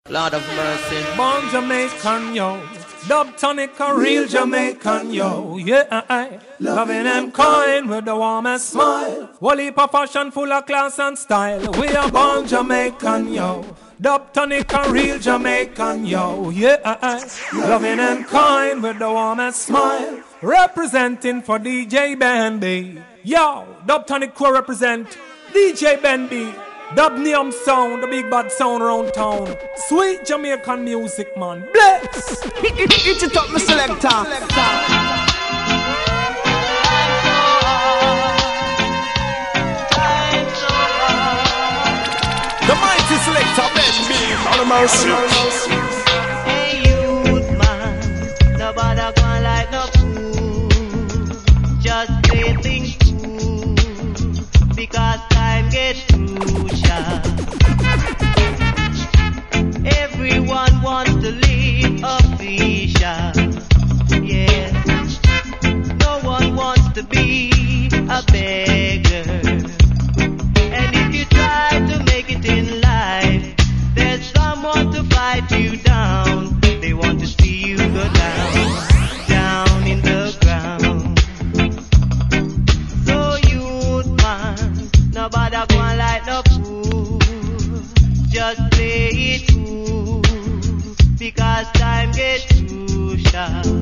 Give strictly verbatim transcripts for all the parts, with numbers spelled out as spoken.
Lord of mercy. Born Jamaican, yo. Dub tonic, a real Jamaican, yo. Yeah, I loving them kind with the warmest smile. Whole heap of fashion full of class and style. We are born Jamaican, yo. Dub tonic, a real Jamaican, yo. Yeah, I loving them kind with the warmest smile. Representing for D J Ben B. Yo, Dub tonic co represent D J Ben B. Dub Neum sound, the big bad sound around town. Sweet Jamaican music, man. Bless! Hit it, hit it up, my selector. The mighty selector, Ben B. On the mercy. Hey, youth man, nobody gonna like no fool. Just play things cool, because time gets crucial. Everyone wants to live official. Yeah, no one wants to be a beggar. And if you try to make it in life, there's someone to fight you down. They want to see you go down, down in the ground. So youth man, nobody gonna like no fool. Just play it cool, because time gets crucial.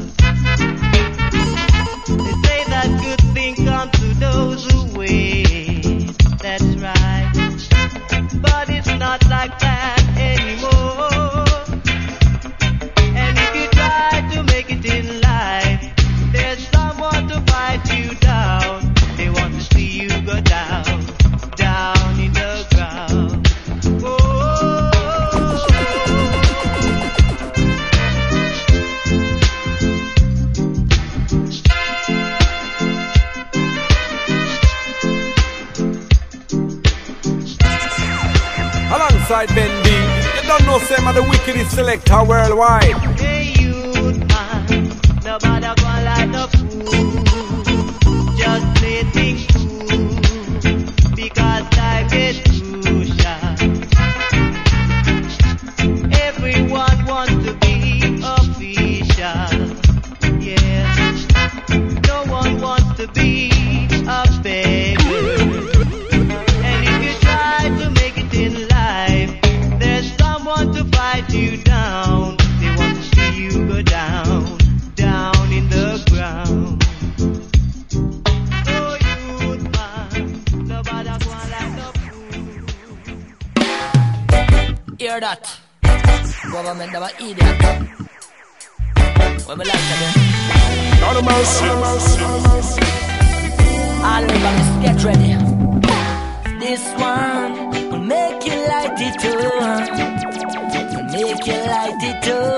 They say that good things come to those who wait. That's right, but it's not like that anymore. And if you try to make it in life, there's someone to fight you down. They want to see you go down, down in the ground. Oh. Alongside Ben B, you don't know some of the wickedest selector worldwide. Hey youth man, nobody gonna like no fool. Just play things cool, because time gets crucial. Everyone wants to be official. Yeah, no one wants to be a beggar. And if you try to make it in life, there's someone to fight you down. They want to see you go down, down in the ground. So youth man, nobody gonna like no fool. Hear that? Government of an idiot. When we like them, Not a mercy. all of us get ready. This one will make you light it too. Will make you light it too.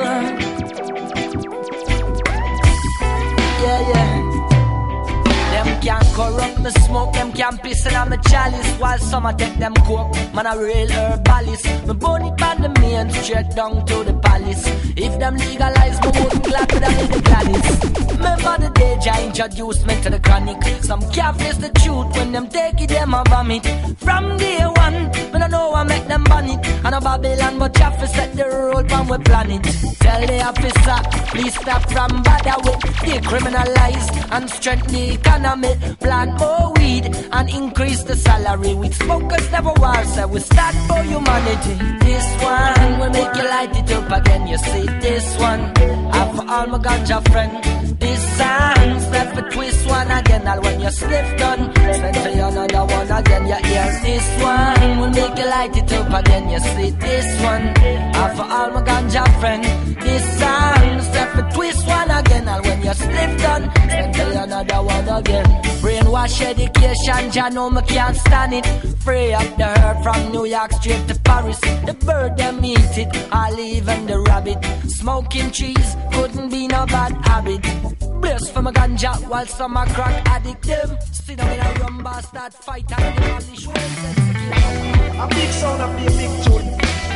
Yeah, yeah. Them can't corrupt me smoke, them can't piss in on me chalice. While some a take them coke, man a real herbalist. Me burn it by the main straight down to the palace. If them legalize, me would clap with them in the gladys. Remember the day Jah introduced me to the chronic. Some can't face the truth when them take it, them a vomit. From day one, when I know I make them ban it. And a Babylon, but Jah fi set the road when we plan it. Tell the officer, please stop from bother with decriminalize and strengthen the economy. Plant more weed and increase the salary. With smokers never war, so we stand for humanity. This one will make you light it up again. You see this one, and for all my ganja friends. This song, step for twist one again. And when you sniff done, send for another one again. You hear this one, will make you light it up again. You see this one, and for all my ganja friends. This song, step for twist one again. And when you sniff done, send for another one again. Brainwash education, Jah know me can't stand it. Free up the herd from New York straight to Paris. The bird them eat it, I'll even the rabbit. Smoking trees couldn't be no bad habit. Bless for my ganja while some are crack addict them. Sit down in a rum bar, start fight and the only show them. A big sound of the big tune.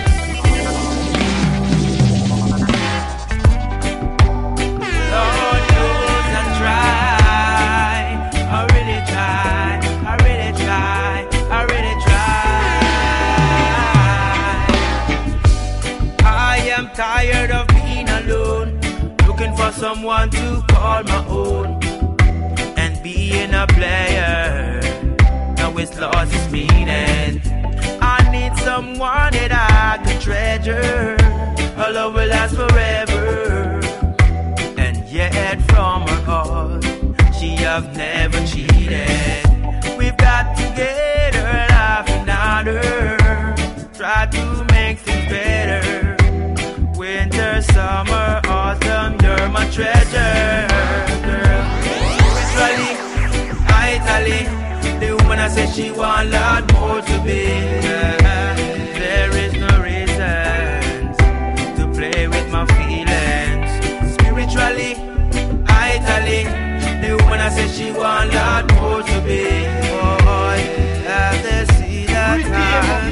Lord knows I try, I really try, I really try, I really try. I tired of being alone, looking for someone to call my own. And being a player, now it's lost its meaning. I need someone that I can treasure. Her love will last forever. And yet from her heart, she have never cheated. We've got to get her laughing at her. Try to make things better. Winter, summer, autumn, you're my treasure, girl. Spiritually, vitally, the woman I said she want a lot more to be. There is no reason to play with my feelings. Spiritually, vitally, the woman I said she want a lot more to be. Boy, have to see that time.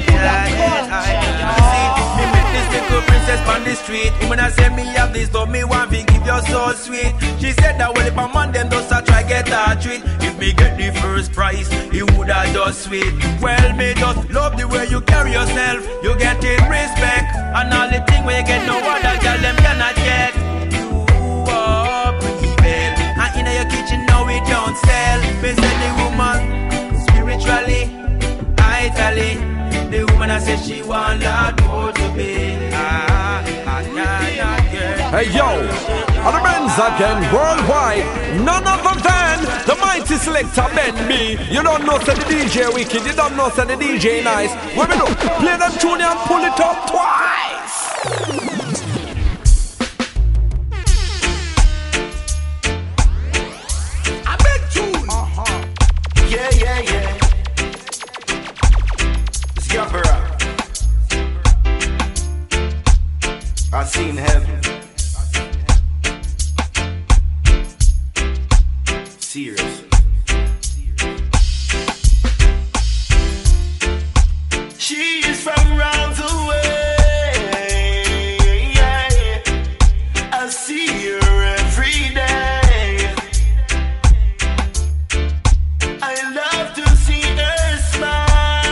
Princess on the street, woman I say me have this, don't me want to give you so sweet. She said that well if I'm on them, just I try get a treat. If me get the first prize, it would have just sweet. Well, me just love the way you carry yourself. You get in respect, and all the thing where you get no other girl them cannot get. You are evil, and in your kitchen now we don't sell. Me say the woman, spiritually, vitally, the woman I said she want a lot more to be. Ah, ah, yeah, yeah, yeah. Hey yo, are the Benz again worldwide? None other than the mighty selector Ben B. You don't know say the D J wicked, you don't know say the D J nice. What we do? Play them tune and pull it up twice. I bet tune. Uh-huh. Yeah, yeah, yeah. Yabra. I seen heaven. Seriously. She is from round the way. I see her every day. I love to see her smile.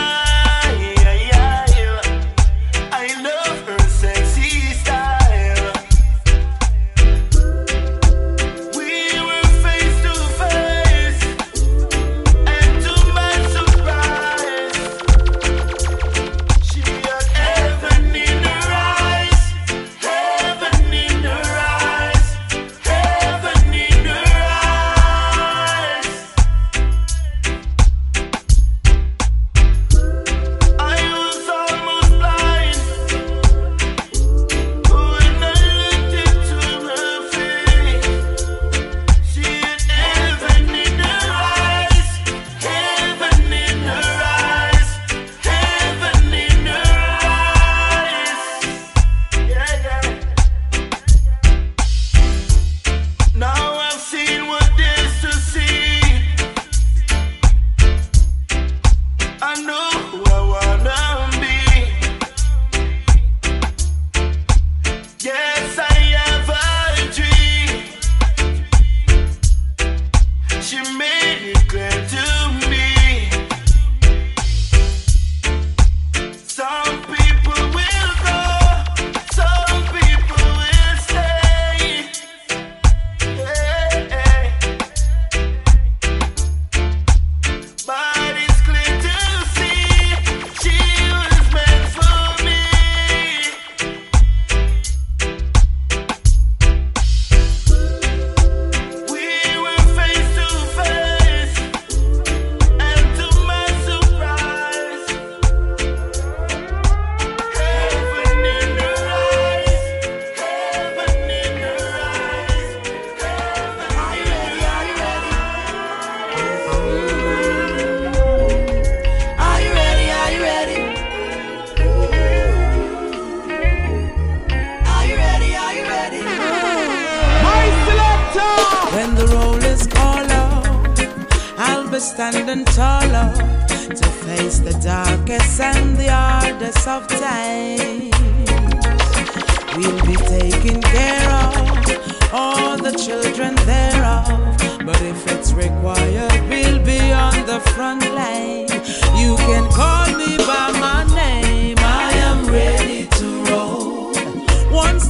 Standing taller to face the darkest and the hardest of times. We'll be taking care of all the children thereof, but if it's required, we'll be on the front line. You can call me by my name, I am ready to roll. Once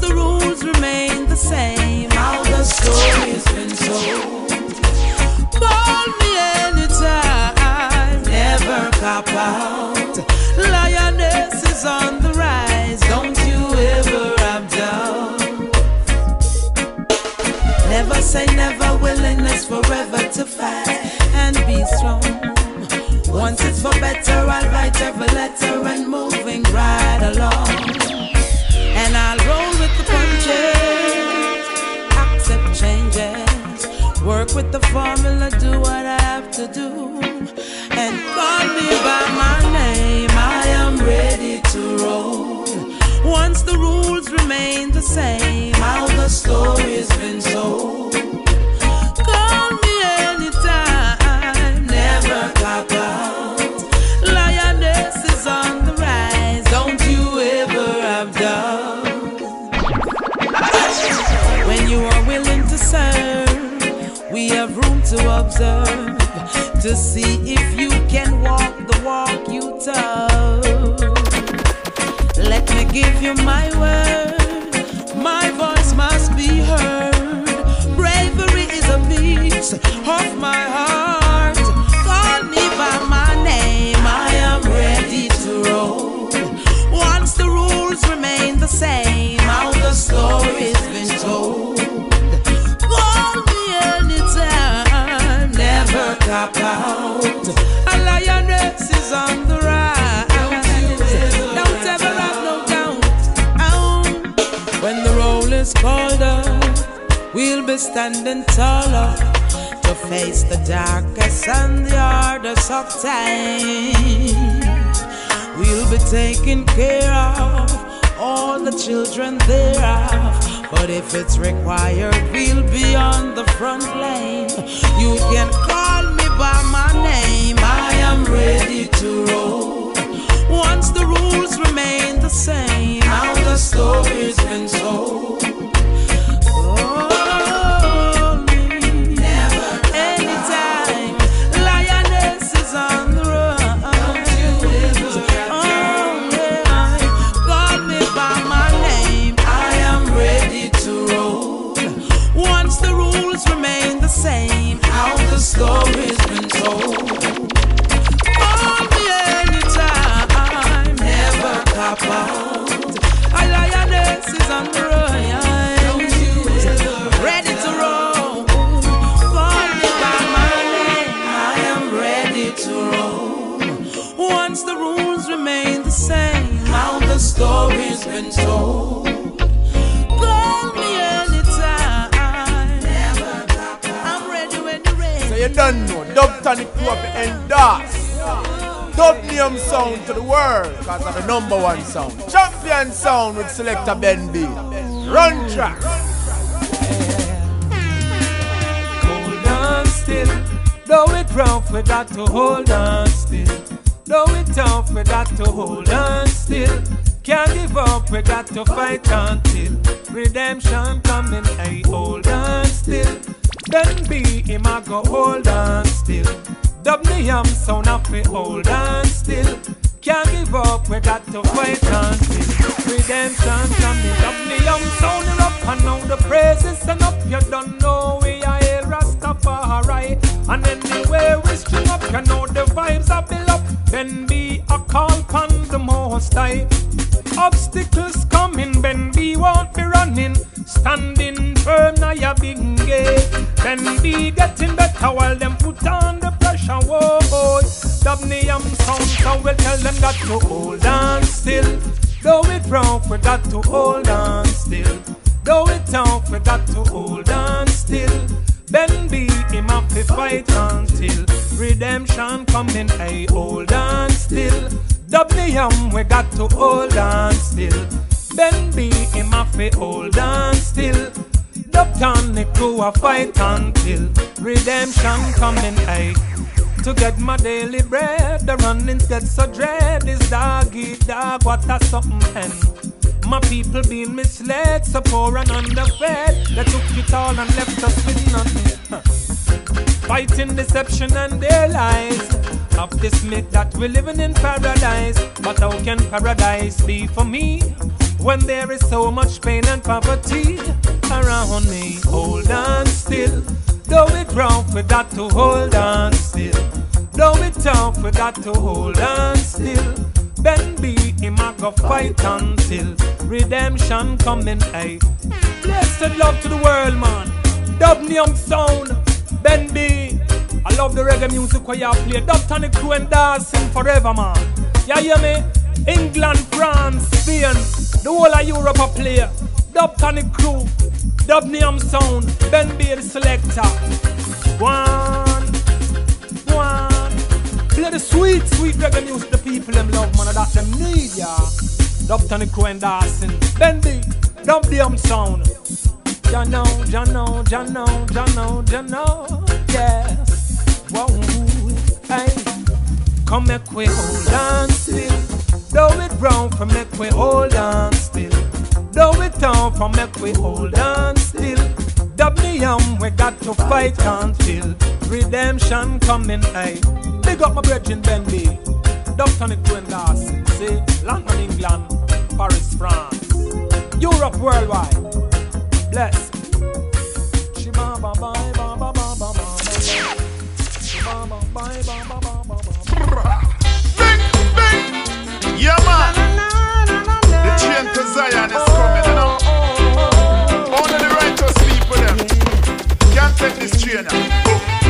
cop out. Lioness is on the rise, don't you ever have doubt. Never say never, willingness forever to fight and be strong. Once it's for better, I'll write every letter and moving right along. And I'll roll with the punches, accept changes, work with the formula, do what I have to do. And call me by my name, I am ready to roll. Once the rules remain the same, how the story's been told. Call me anytime, never cop out. Lioness is on the rise, don't you ever have doubt. When you are willing to serve, we have room to observe, to see if you can walk the walk you told. Let me give you my word, my voice must be heard. Bravery is a piece of my heart. Call me by my name, I am ready to roll. Once the rules remain the same, how the story's been told. Call me anytime, never cop out. A lioness is on the rise. Don't ever have no doubt. Oh. When the roll is called up, we'll be standing taller to face the darkest and the hardest of time. We'll be taking care of all the children thereof. But if it's required, we'll be on the front lane. You can call me by my name, I am ready to roll. Once the rules remain the same, how the story's been told. Call me never, anytime. Lioness is on the run. Don't you ever oh, yeah. Call me by my name, I am ready to roll. Once the rules remain the same, how the story's been told. Call me anytime, never cop out. A lioness is on the run. Don't you ever ready to roll. Call me by my name, I am ready to roll. Once the rules remain the same, how the story's been told. Call me anytime, never cop out. I'm ready when you're ready. So you don't know, Dub Tonic grew up in endorse Dubnium sound to the world, because of the number one sound. Champion sound with Selector Ben B. Run track. Hold on still, though it rough, we got to hold on still. Though it tough, we got to hold on still. Can't give up, we got to fight until redemption coming. Hey, hold on still. Then be him, I go hold on still. Dubnium sound up, we hold on still. Can't give up, we got to fight until redemption coming. Dubnium sound up, and now the praises and up. You don't know we are a Rastafari. And anywhere we string up, you know the vibes are built up. Then be a call upon the Most High. Obstacles coming, Ben B won't be running. Standing firm now your big gate. Ben B getting better while them put on the pressure. Whoa, Dubnium sound, so we'll tell them got to hold on still. Though it rough, we got to hold on still. Though it tough, we got to hold on still. Ben B him have to fight until redemption coming. Hey, hold on still. Dubnium, we got to hold on still. Ben B him have to hold on still. Dub Tonic crew a fight until redemption coming. Hey, to get my daily bread, the runnings get so dread. Is dog eat dog, what a something end. My people being misled, so poor and underfed. They took it all and left us with nothing. Huh. Fighting deception and their lies. Of this myth that we're living in paradise. But how can paradise be for me when there is so much pain and poverty around me? Hold on still. Though it rough, we got to hold on still. Though it's tough, we got to hold on still. Ben B, him a go fight until redemption coming, ay. Blessed love to the world, man. Dubnium sound, Ben B. I love the reggae music where you play. Dub Tonic Crew and dancing forever, man. You hear me? England, France, Spain, the whole of Europe a play. Dub Tonic Crew, Dubnium sound, Ben B the selector. One, one. Play the sweet, sweet reggae music the people them love, man. That them need, ya. Dub Tonic Crew and dancing. Ben B, Dubnium sound. Ya know, ya know, ya know, ya know, ya know. Yes. Whoa, hey. Come make we hold on still. Though it brown for make we hold on still. Though it tough for make we hold on still. Dubnium, we got to fight until redemption coming, hey. Big up my brethren Ben B. Dub Tonic Crew and dancing. See, London, England, Paris, France, Europe, worldwide. Bless. Shima ba ba ba ba ba ba ba ba. Shima ba ba ba ba ba ba ba. Bing, bing. Yeah, man. The train to Zion is coming, you know. Only the righteous people them can't take this train now.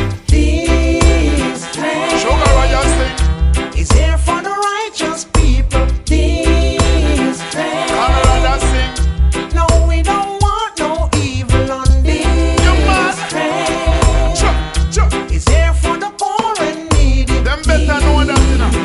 This train Sugar Royal sing. is here for the righteous people. This train. Camarada sing. No, we don't want no evil on this train. Chop, chop. It's here for the poor and needy. Them better know that, you know.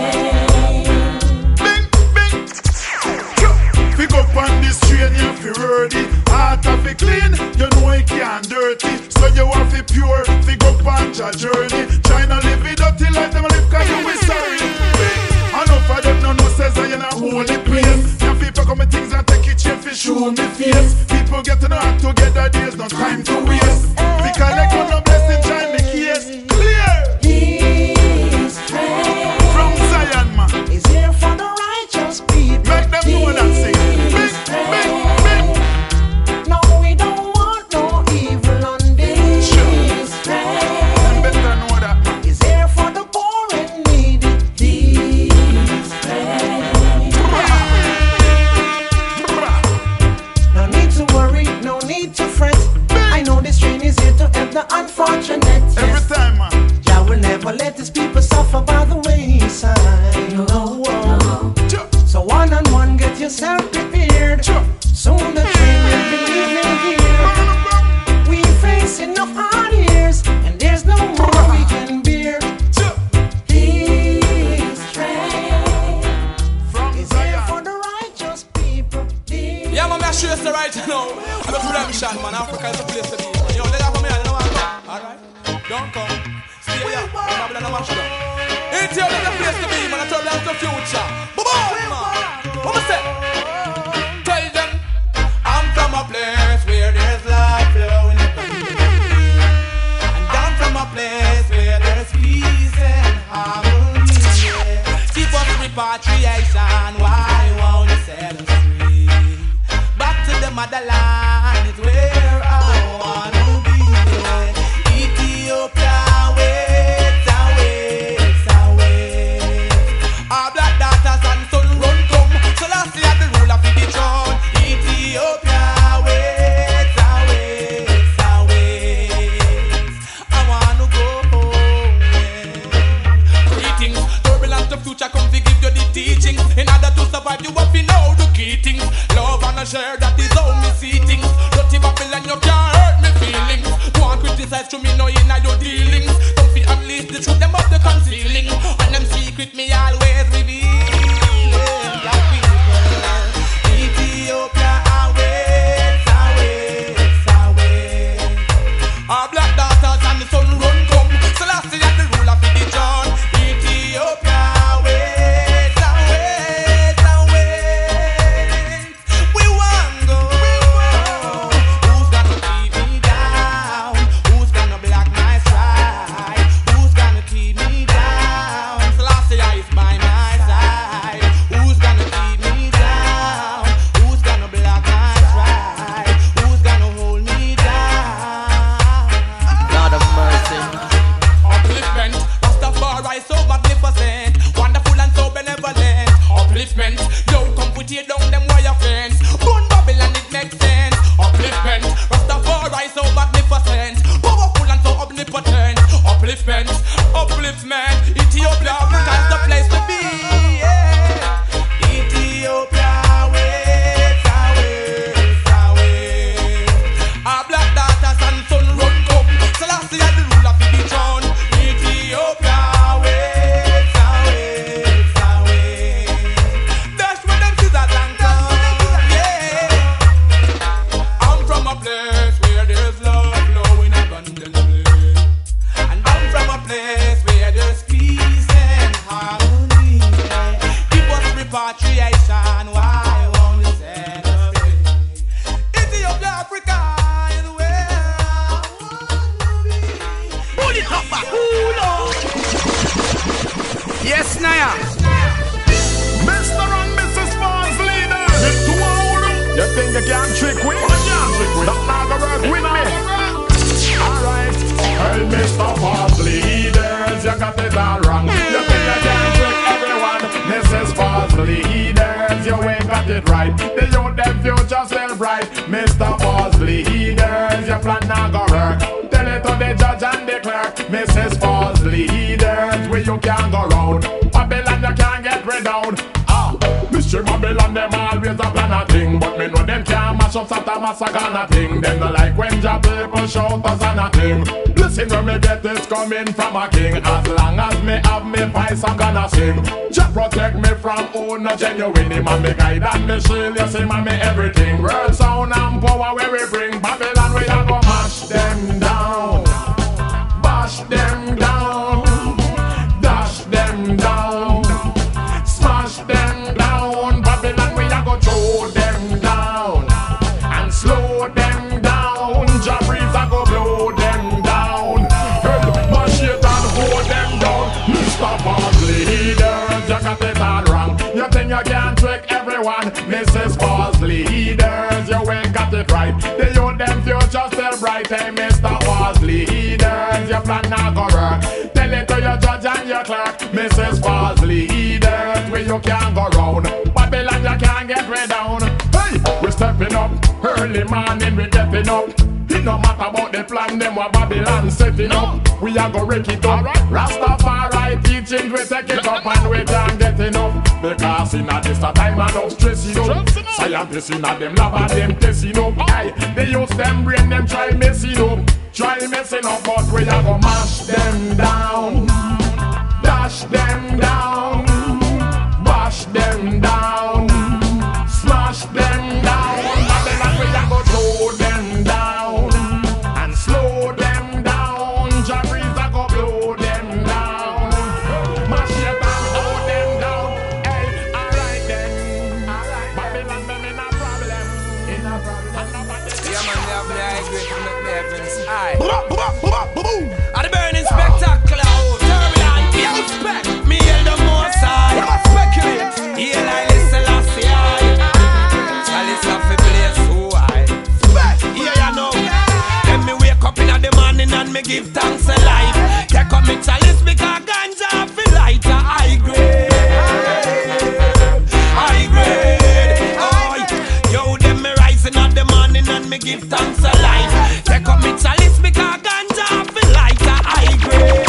Bing, bing. Chop. Pick up on this train, you feel ready. Heart of it clean, you know it can't dirty. So you want to pure, pick up on your journey. Try not live it dirty like them live, cause you will sorry. I know for them no no says I in a holy place. Now people come with things and take it chain for show me face. People get to know how together, there's no time to waste. Because like one no blessing, try me case clear. This train From Zion, man, is here for the righteous people. make them know that sing. Big, big, big. No, we don't want no evil on this train. Them better know that, man. Is here for the poor and needy. This train. No need to worry, no need to fret. I know this train is here to help the unfortunate. Every Yes, time, man. Jah will never let his people suffer by the wayside. No, Chop, so one on one, get yourself prepared. chop. Soon the train will be leaving here. We face enough hard years, and there's no more we can bear. Chop. This train From is here for Zion. the righteous people. This Yeah, man, I'm sure it's right now. I'm a redemption, man. Africa is a place to be. Yo, let that come here. I don't want to come. Alright? Don't come. Stay here. Babylon and mash down. It's here, there's a place to be, man. I told them it's the future. Boom, man. What I say? Tell them I'm from a place where there's life flowing. And I'm from a place where there's peace and harmony. Keep up repatriation. Why won't you set us free? Back to the motherland is where I wanna be. Ethiopia waits and waits and waits. Our black daughters and son run come. So last year the ruler of the throne. Ethiopia waits and waits and waits. I wanna go home. Yeah. Greetings, turbulent of future come to give you the teachings. In order to survive, you have to know the key things. Love and a share, that is how me see things. Dirty Babylon, you can't hurt me feelings. Don't criticize to me, no in your dealings. Don't feel unleash the truth, them of the concealing. And them secret me always revealing. Black people, Ethiopia awaits, awaits, awaits. Our black daughters and the sun run come. So last year the ruler of the John. Ethiopia awaits, awaits, awaits. We want go think you can trick with? That not gonna work with me. Alright, hey Mister False Leaders, you got it all wrong. You think you can trick everyone? Missus False Leaders, you ain't got it right. The youth them future still bright. Mister False Leaders, your plan not gonna work. Tell it to the judge and the clerk. Missus False Leaders, where you can't go round. Babylon you can't get rid down. Ah, Mister Babylon them always a plan a thing, but me know them can't mash up Santa Massacre thing. Them no like when your people shout us and a thing. Listen when me get this coming from a king. As long as me have me voice I'm gonna sing. Just protect me from who no genuine. Him and me guide and me shield. You see man me everything. World sound and power where we bring. Babylon we a go mash them down. Bash them down. Dash them down. Smash them down. Babylon we a go throw them down. And slow them down. Jabris a go blow them down. Hey, mash it and hold them down. Mister False Leaders, you got it all wrong. You think you can trick everyone? Missus False Leaders, you ain't got it right. The youth them future still bright. Hey, Mister False Leaders, your plan not go work. Tell it to your judge and your clerk. Missus False Leaders, where you can't go round. Babylon you can't get rid down. Hey, we stepping up. Early morning we getting up. It no matter about the plan, them what Babylon setting up. We are go wreck it up. Rastafari teaching, we take it up and we can't get enough. Because in a this time and of stressing up. Scientists in a them lab and them testing up. Aye, they use them brain, them try messing up. Try messing up, but we are go mash them down. Dash them down. Bash them down. Smash them down. Babylon we are go throw them down. And slow them down. Jabris are go blow them down. Mash it and hold them down. Hey, alright then. Babylon them in a problem. In a problem. Yeah man, they have the high grade to make me heavens high. At the burning spectacular, turbulent, you respect me and the more side. Speculate, yeah, I listen last year. Chalice of the place who I spec, yeah, you know. Then me wake up in the morning and me give thanks a life. Take up me chalice because ganja feel light a high grade. High grade, oh, yo, then me rising at the morning and me give thanks a life. Take up me chalice because ganja feel light a high grade.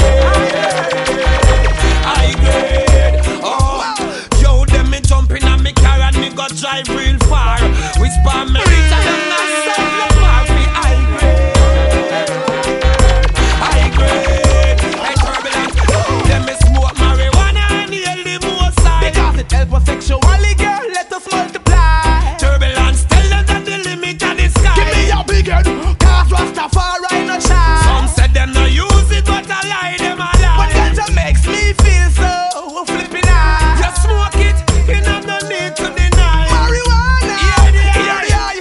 High grade, oh, yo, then me jumping and me car and me go drive real far. Whisper me reach and then I say the far be high grade. High grade, hey turbulent. Then me smoke marijuana and heal the more side. Because it help us sexually, girl, let us multiply. Turbulence, tell them that the limit of the sky. Give me your big head, cause Rastafari no shine. Some said them no use it, but I lie, them a lie. But ganja makes me feel so flipping high. You smoke it, you have no need to deny. Marijuana, yeah, yeah, yeah, yeah,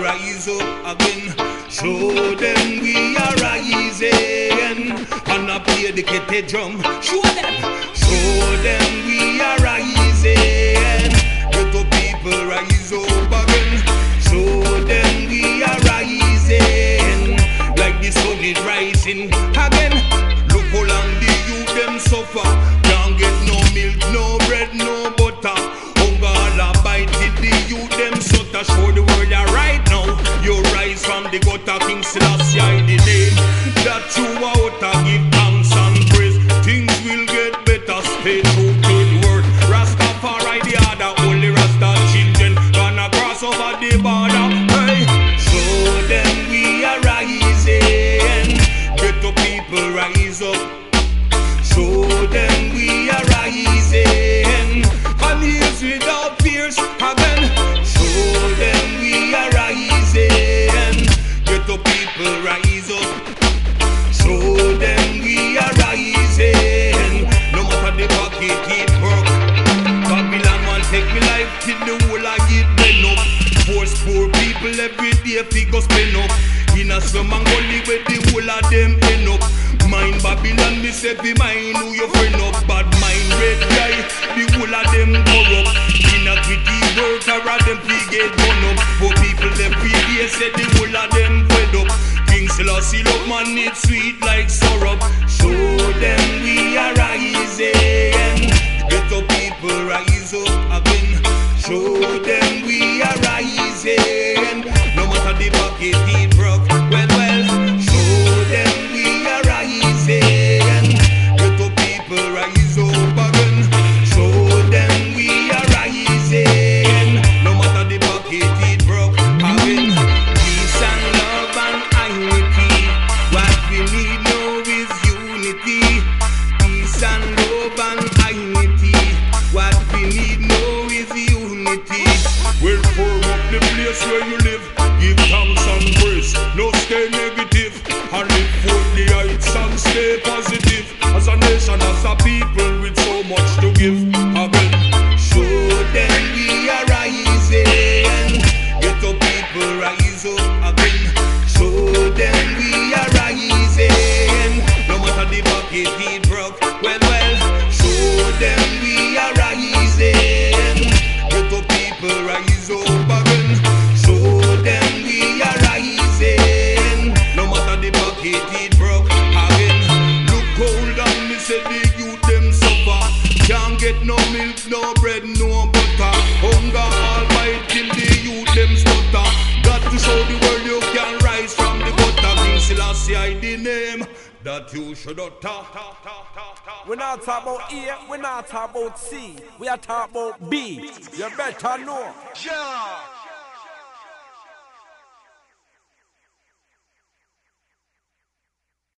rise up again. Show them we are rising, and I play the kettle drum. Show them, show them we are rising. Get the people rise up again. Show them we are rising, like the sun is rising again. Look how long the youth them suffer. Can't get no milk, no bread, no butter. Hunger all bite it, the youth them sutter. Show the world that right now you rise from the gutter. King Selassie the name that you out to give thanks and praise. Things will get better, stay true to the word. Rastafari the other, only Rasta children gonna cross over the border. Hey, show them we are rising. Get the people rise up. Show them we are rising. And here's without fears again. Show them we are rising. Get the people rise up. Show them we are rising. No matter the pocket it broke. Babylon want take me life till the whole I get bent up. Force poor people every day figure spend up. In a slum and gully where the whole of them end up. Mind Babylon, me say be mine who you friend up. Bad mind red guy, the whole of them corrupt. In a gritty world, or them free get burn up. For people them free day say the whole of them fed up. King Selassie love man, it's sweet like syrup. Show them we are rising. Get the people rise up again. Show them we are rising. No matter the pocket it broke. Well, well, show them we are rising. Get the people rise up again. Show them we are rising. No matter the pocket it broke again. Peace and love and unity. What we need now is unity. Peace and love and unity. What we need now is unity. We'll form up the place where you live. Give thanks and praise. No stay negative. And live for the heights and stay positive. As a nation, as a people with so much to give. Again, show them we are rising. Get the people rise up again. Show them we are rising. No matter the pocket it broke. Well, well, show them we are rising. Get the people rise up again. Show them we are rising. No matter the pocket it broke again. Look cold and me say the youth them suffer. Can't get no milk, no bread, no butter. Hunger all bite till the youth them stutter. Got to show the world you can rise from the gutter. King Selassie the name that you should utter. We're not talking about A, we're not talking about C, we are talking about B. You better know. Yeah.